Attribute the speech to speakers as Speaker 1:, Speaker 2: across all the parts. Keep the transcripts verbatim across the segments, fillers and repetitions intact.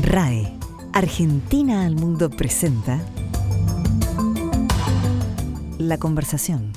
Speaker 1: R A E, Argentina al Mundo presenta La Conversación.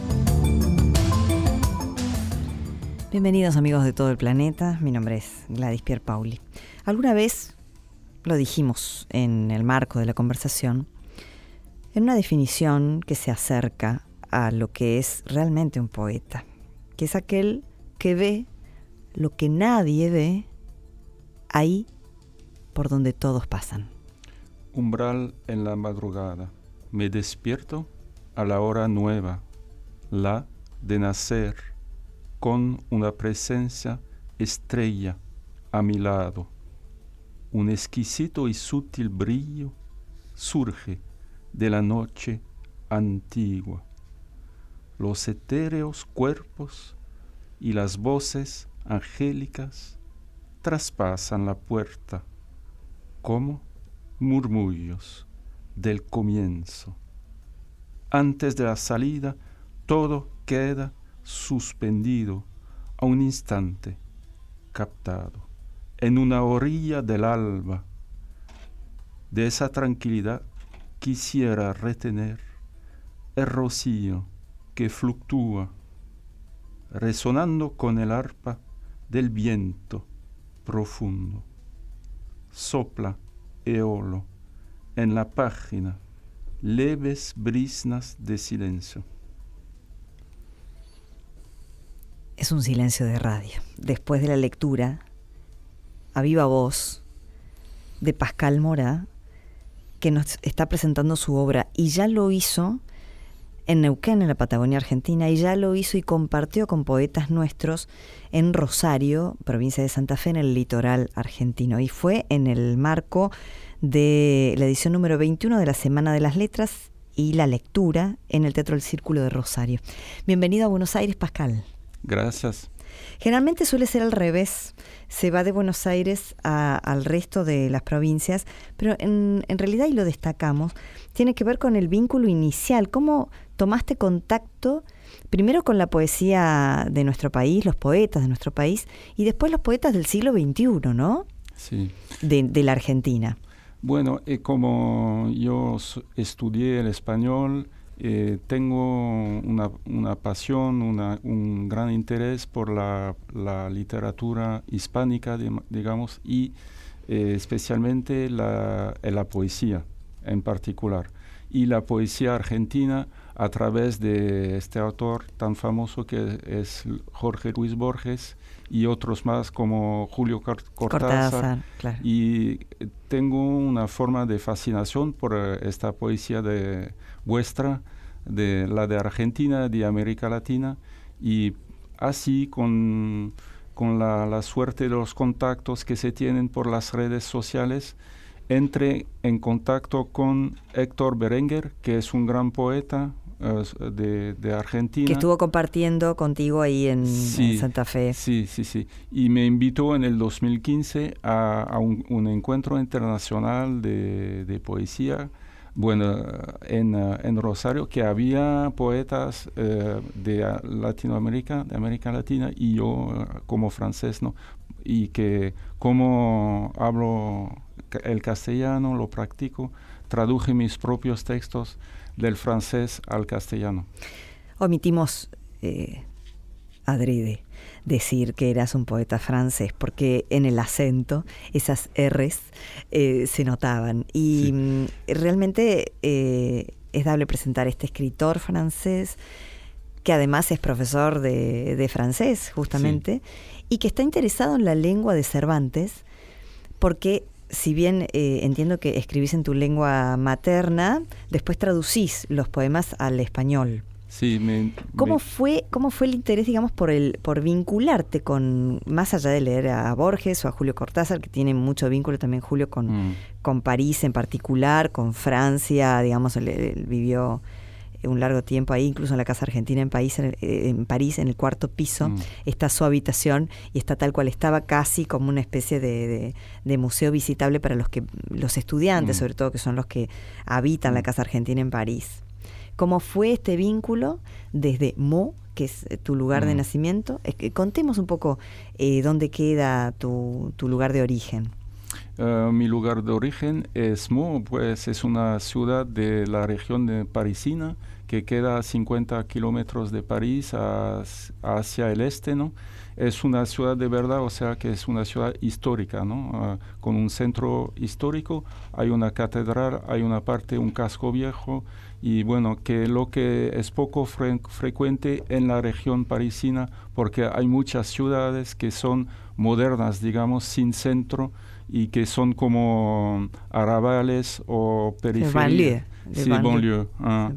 Speaker 1: Bienvenidos amigos de todo el planeta, mi nombre es Gladys Pierpaoli. Alguna vez lo dijimos en el marco de la conversación, en una definición que se acerca a lo que es realmente un poeta, que es aquel que ve lo que nadie ve ahí por donde todos pasan.
Speaker 2: Umbral en la madrugada, me despierto a la hora nueva, la de nacer, con una presencia estrella a mi lado. Un exquisito y sutil brillo surge de la noche antigua. Los etéreos cuerpos y las voces angélicas traspasan la puerta como murmullos del comienzo. Antes de la salida, todo queda suspendido a un instante, captado en una orilla del alba. De esa tranquilidad quisiera retener el rocío que fluctúa, resonando con el arpa del viento profundo. Sopla eolo en la página, leves brisnas de silencio.
Speaker 1: Es un silencio de radio. Después de la lectura, a viva voz, de Pascal Morá, que nos está presentando su obra, y ya lo hizo en Neuquén, en la Patagonia Argentina, y ya lo hizo y compartió con poetas nuestros en Rosario, provincia de Santa Fe, en el litoral argentino. Y fue en el marco de la edición número veintiuno de la Semana de las Letras y la lectura en el Teatro del Círculo de Rosario. Bienvenido a Buenos Aires, Pascal.
Speaker 2: Gracias.
Speaker 1: Generalmente suele ser al revés, se va de Buenos Aires a, al resto de las provincias, pero en, en realidad, y lo destacamos, tiene que ver con el vínculo inicial. ¿Cómo tomaste contacto primero con la poesía de nuestro país, los poetas de nuestro país, y después los poetas del siglo veintiuno, ¿no?
Speaker 2: Sí.
Speaker 1: De, de la Argentina.
Speaker 2: Bueno, eh, como yo estudié el español, Eh, tengo una, una pasión, una, un gran interés por la, la literatura hispánica, de, digamos, y eh, especialmente la, la poesía en particular. Y la poesía argentina a través de este autor tan famoso que es Jorge Luis Borges y otros más como Julio Cortázar.
Speaker 1: Cortázar, claro.
Speaker 2: Y tengo una forma de fascinación por esta poesía de vuestra, de la de Argentina, de América Latina, y así con, con la, la suerte de los contactos que se tienen por las redes sociales, entré en contacto con Héctor Berenguer, que es un gran poeta uh, de, de Argentina.
Speaker 1: Que estuvo compartiendo contigo ahí en,
Speaker 2: sí,
Speaker 1: en Santa Fe.
Speaker 2: Sí, sí, sí. Y me invitó en el dos mil quince a, a un, un encuentro internacional de, de poesía, bueno, en, en Rosario, que había poetas uh, de Latinoamérica, de América Latina, y yo uh, como francés, ¿no? Y que como hablo el castellano, lo practico, traduje mis propios textos del francés al castellano.
Speaker 1: Omitimos eh, adrede decir que eras un poeta francés, porque en el acento esas R's eh, se notaban. Y sí. realmente eh, es dable presentar a este escritor francés, que además es profesor de, de francés, justamente, sí. y que está interesado en la lengua de Cervantes, porque si bien eh, entiendo que escribís en tu lengua materna, después traducís los poemas al español.
Speaker 2: Sí, me,
Speaker 1: ¿Cómo
Speaker 2: me...
Speaker 1: fue, cómo fue el interés, digamos, por el, por vincularte con, más allá de leer a Borges o a Julio Cortázar, que tiene mucho vínculo también Julio con, mm. con París en particular, con Francia, digamos, él, él vivió un largo tiempo ahí, incluso en la Casa Argentina en, París, en, en París, en el cuarto piso, mm. está su habitación y está tal cual estaba, casi como una especie de, de, de museo visitable para los que los estudiantes, mm. sobre todo, que son los que habitan mm. la Casa Argentina en París. ¿Cómo fue este vínculo desde Meaux, que es tu lugar mm. de nacimiento? Es que contemos un poco eh, dónde queda tu, tu lugar de origen.
Speaker 2: Uh, mi lugar de origen es Meaux, pues es una ciudad de la región de parisina que queda a cincuenta kilómetros de París a, hacia el este, ¿no? Es una ciudad de verdad, o sea que es una ciudad histórica, ¿no? Uh, con un centro histórico, hay una catedral, hay una parte, un casco viejo, y bueno, que lo que es poco fre- frecuente en la región parisina, porque hay muchas ciudades que son modernas, digamos, sin centro, y que son como arrabales o periferias. Sí, banlieue. Ah,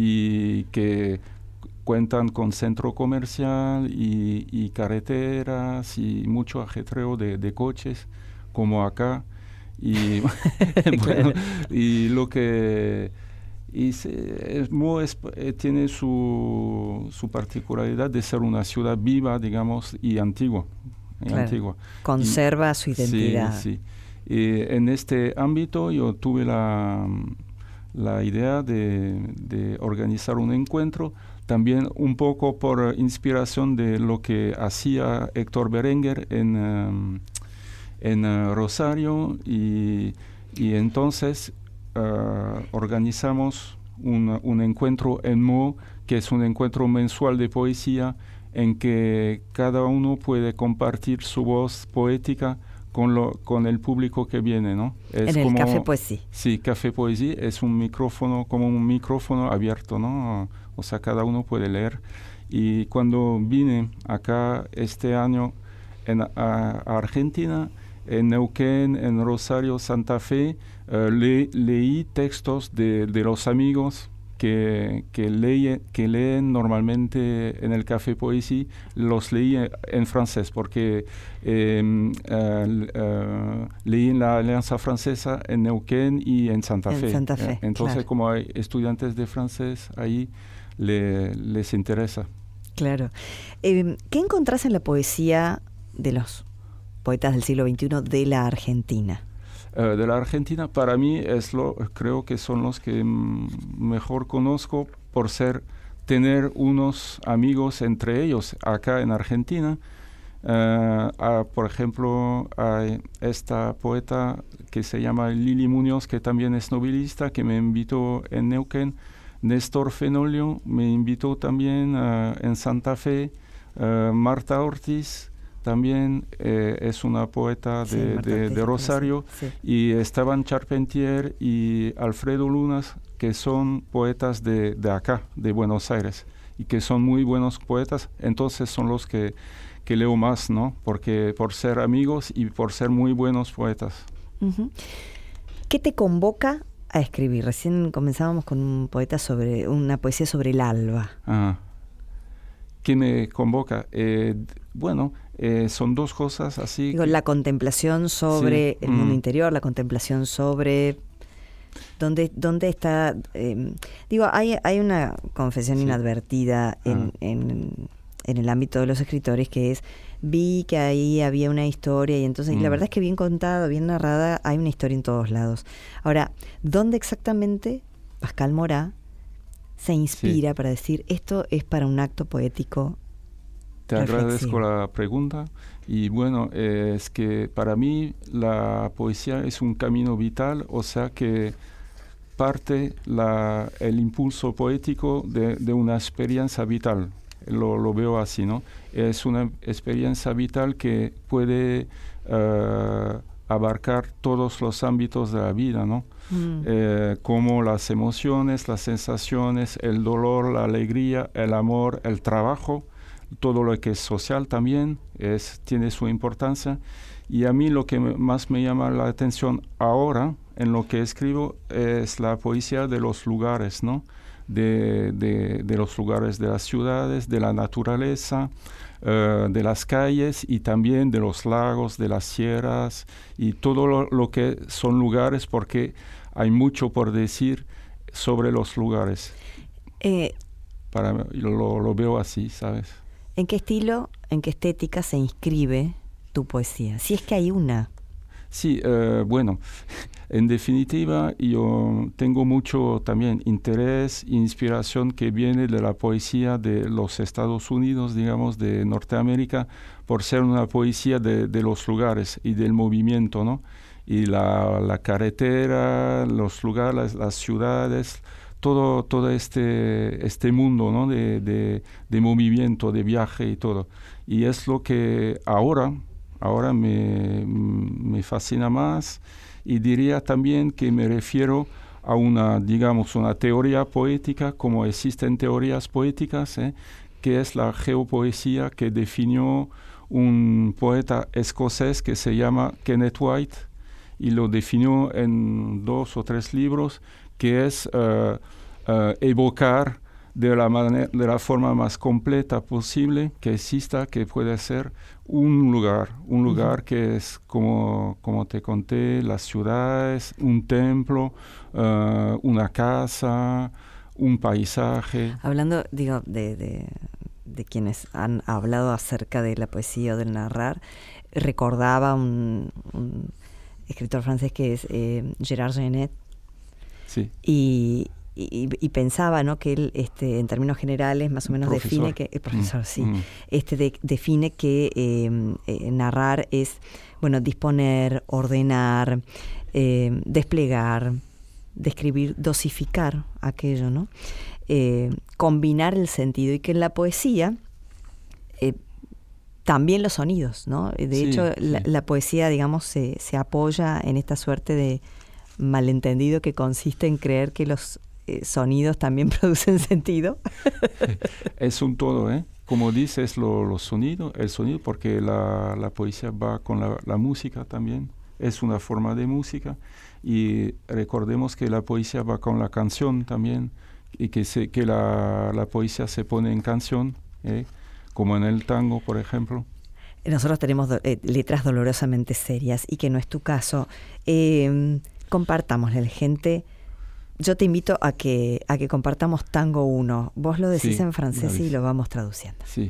Speaker 2: y que cuentan con centro comercial y, y carreteras y mucho ajetreo de, de coches, como acá. Y, bueno, y lo que... Y se, es, es, eh, tiene su, su particularidad de ser una ciudad viva, digamos, y antigua.
Speaker 1: Claro.
Speaker 2: antigua.
Speaker 1: Conserva y, su identidad.
Speaker 2: Sí, sí. Y en este ámbito yo tuve la, la idea de, de organizar un encuentro, también un poco por inspiración de lo que hacía Héctor Berenguer en, um, en uh, Rosario, y, y entonces uh, organizamos un, un encuentro en Meaux, que es un encuentro mensual de poesía, en que cada uno puede compartir su voz poética con, lo, con el público que viene, ¿no?
Speaker 1: Es en el como, Café Poesía.
Speaker 2: Sí, Café Poesía es un micrófono, como un micrófono abierto, ¿no? O sea, cada uno puede leer. Y cuando vine acá este año en, a, a Argentina, en Neuquén, en Rosario, Santa Fe, uh, le, leí textos de, de los amigos Que, que, lee, que leen normalmente en el Café Poesía, los leí en francés, porque eh, uh, uh, leí en la Alianza Francesa en Neuquén y en Santa
Speaker 1: en
Speaker 2: Fe.
Speaker 1: Santa Fe,
Speaker 2: eh, entonces,
Speaker 1: claro.
Speaker 2: Como hay estudiantes de francés ahí, le, les interesa.
Speaker 1: Claro. Eh, ¿Qué encontrás en la poesía de los poetas del siglo veintiuno de la Argentina?
Speaker 2: Uh, de la Argentina, para mí es lo, creo que son los que m- mejor conozco por ser, tener unos amigos entre ellos acá en Argentina. Uh, uh, por ejemplo, hay esta poeta que se llama Lili Muñoz, que también es novelista, que me invitó en Neuquén. Néstor Fenolio me invitó también uh, en Santa Fe. Uh, Marta Ortiz también eh, es una poeta de, sí, de, de Rosario, sí. Y Esteban Charpentier y Alfredo Lunas, que son poetas de, de acá, de Buenos Aires, y que son muy buenos poetas. Entonces son los que, que leo más, ¿no? Porque por ser amigos y por ser muy buenos poetas.
Speaker 1: Uh-huh. ¿Qué te convoca a escribir? Recién comenzábamos con un poeta sobre, una poesía sobre el alba.
Speaker 2: Ah. ¿Qué me convoca? Eh, bueno, eh, son dos cosas así.
Speaker 1: Digo,
Speaker 2: que...
Speaker 1: la contemplación sobre sí. el mm. mundo interior, la contemplación sobre dónde, dónde está... Eh, digo, hay, hay una confesión sí. inadvertida en, ah. en, en el ámbito de los escritores, que es, vi que ahí había una historia y entonces, mm. y la verdad es que bien contada, bien narrada, hay una historia en todos lados. Ahora, ¿dónde exactamente Pascal Morá se inspira sí. para decir esto es para un acto poético?
Speaker 2: Te reflexivo. Agradezco la pregunta, y bueno, eh, es que para mí la poesía es un camino vital, o sea que parte la, el impulso poético de, de una experiencia vital, lo, lo veo así, ¿no? Es una experiencia vital que puede uh, abarcar todos los ámbitos de la vida, ¿no? Mm. Eh, como las emociones, las sensaciones, el dolor, la alegría, el amor, el trabajo, todo lo que es social también es, tiene su importancia. Y a mí lo que me, más me llama la atención ahora en lo que escribo es la poesía de los lugares, ¿no? De, de, de los lugares de las ciudades, de la naturaleza, uh, de las calles, y también de los lagos, de las sierras y todo lo, lo que son lugares, porque hay mucho por decir sobre los lugares.
Speaker 1: Eh,
Speaker 2: Para mí, lo, lo veo así, ¿sabes?
Speaker 1: ¿En qué estilo, en qué estética se inscribe tu poesía? Si es que hay una.
Speaker 2: Sí, uh, bueno, en definitiva yo tengo mucho también interés e inspiración que viene de la poesía de los Estados Unidos, digamos, de Norteamérica, por ser una poesía de, de los lugares y del movimiento, ¿no? y la, la carretera, los lugares, las ciudades, todo, todo este, este mundo, ¿no? de, de, de movimiento, de viaje y todo. Y es lo que ahora, ahora me, me fascina más, y diría también que me refiero a una, digamos, una teoría poética, como existen teorías poéticas, ¿eh? que es la geopoesía que definió un poeta escocés que se llama Kenneth White, y lo definió en dos o tres libros, que es uh, uh, evocar de la, manera, de la forma más completa posible que exista, que puede ser un lugar, un lugar uh-huh. que es, como, como te conté, las ciudades, un templo, uh, una casa, un paisaje.
Speaker 1: Hablando, digo, de, de, de quienes han hablado acerca de la poesía o del narrar, recordaba un, un escritor francés que es eh, Gérard Genette.
Speaker 2: Sí.
Speaker 1: Y... Y, y pensaba, ¿no?, que él, este, en términos generales, más o menos
Speaker 2: profesor.
Speaker 1: define que, el profesor, mm, sí,
Speaker 2: mm.
Speaker 1: este, de, define que eh, eh, narrar es, bueno, disponer, ordenar, eh, desplegar, describir, dosificar aquello, ¿no? Eh, combinar el sentido, y que en la poesía eh, también los sonidos, ¿no? De
Speaker 2: sí,
Speaker 1: hecho,
Speaker 2: sí.
Speaker 1: La, la poesía, digamos, se, se apoya en esta suerte de malentendido que consiste en creer que los Eh, sonidos también producen sentido.
Speaker 2: Es un todo, ¿eh? Como dices, lo, lo sonido, el sonido, porque la, la poesía va con la, la música también, es una forma de música, y recordemos que la poesía va con la canción también, y que, se, que la, la poesía se pone en canción, ¿eh? Como en el tango, por ejemplo.
Speaker 1: Nosotros tenemos do, eh, letras dolorosamente serias, y que no es tu caso. Eh, compartámosle a la gente. Yo te invito a que a que compartamos Tango uno. Vos lo decís
Speaker 2: sí,
Speaker 1: en francés y lo vamos traduciendo.
Speaker 2: Sí.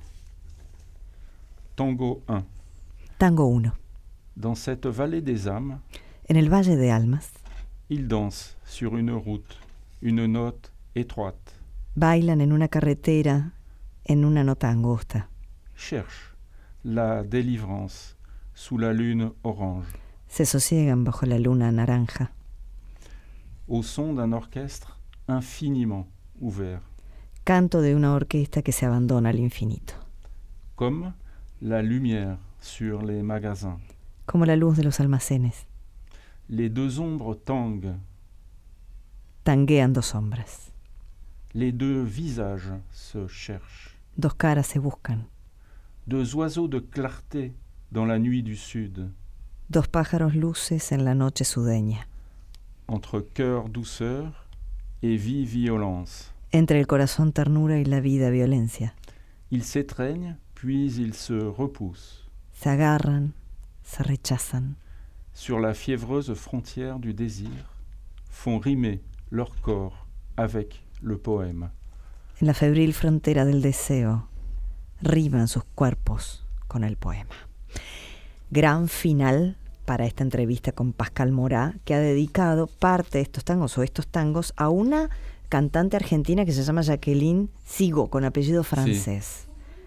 Speaker 2: Tango uno.
Speaker 1: Tango uno.
Speaker 2: Dans cette vallée des âmes,
Speaker 1: en el Valle de Almas,
Speaker 2: ils dansent sur une route, une note étroite.
Speaker 1: Bailan en una carretera, en una nota angosta.
Speaker 2: Cherchent la délivrance sous la lune orange.
Speaker 1: Se sosiegan bajo la luna naranja.
Speaker 2: Au son d'un orchestre infiniment ouvert.
Speaker 1: Canto de una orquesta que se abandona al infinito.
Speaker 2: Comme la lumière sur les magasins.
Speaker 1: Como la luz de los almacenes.
Speaker 2: Les deux ombres tanguent.
Speaker 1: Tanguean dos sombras.
Speaker 2: Les deux visages se cherchent.
Speaker 1: Dos caras se buscan.
Speaker 2: Deux oiseaux de clarté dans la nuit du sud.
Speaker 1: Dos pájaros luces en la noche sudeña.
Speaker 2: Entre cœur douceur et vie violence.
Speaker 1: Entre el corazón ternura y la vida violencia.
Speaker 2: Ils s'étreignent, puis ils se repoussent.
Speaker 1: Se agarran, se rechazan.
Speaker 2: Sur la fiévreuse frontière du désir, font rimer leur corps avec le poème.
Speaker 1: En la febril frontera del deseo, riman sus cuerpos con el poema. Gran final para esta entrevista con Pascal Morá, que ha dedicado parte de estos tangos o estos tangos a una cantante argentina que se llama Jacqueline Sigo, con apellido francés.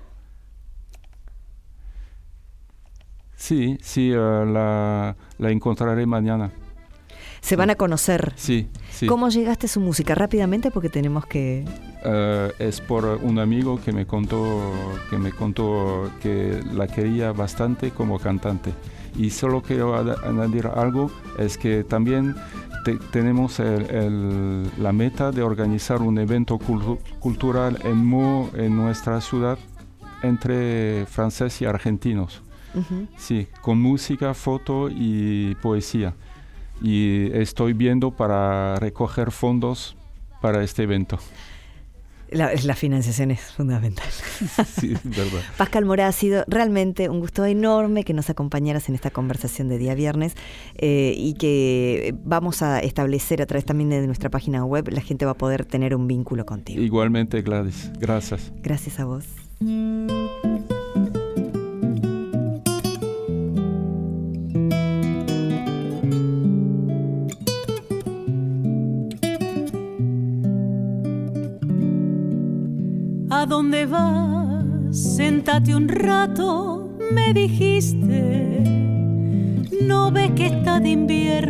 Speaker 2: Sí, sí, sí uh, la, la encontraré mañana.
Speaker 1: Se van a conocer.
Speaker 2: Sí, sí.
Speaker 1: ¿Cómo llegaste a su música? Rápidamente, porque tenemos que...
Speaker 2: Uh, es por un amigo que me contó que me contó que la quería bastante como cantante. Y solo quiero añadir algo, es que también te, tenemos el, el, la meta de organizar un evento cul- cultural en Meaux, en nuestra ciudad, entre franceses y argentinos. Uh-huh. Sí, con música, foto y poesía. Y estoy viendo para recoger fondos para este evento.
Speaker 1: La, la financiación es fundamental.
Speaker 2: Sí, es verdad.
Speaker 1: Pascal Morá, ha sido realmente un gusto enorme que nos acompañaras en esta conversación de día viernes eh, y que vamos a establecer a través también de nuestra página web, la gente va a poder tener un vínculo contigo.
Speaker 2: Igualmente, Gladys. Gracias.
Speaker 1: Gracias a vos.
Speaker 3: ¿A dónde vas? Séntate un rato, me dijiste. no ves que está de invierno.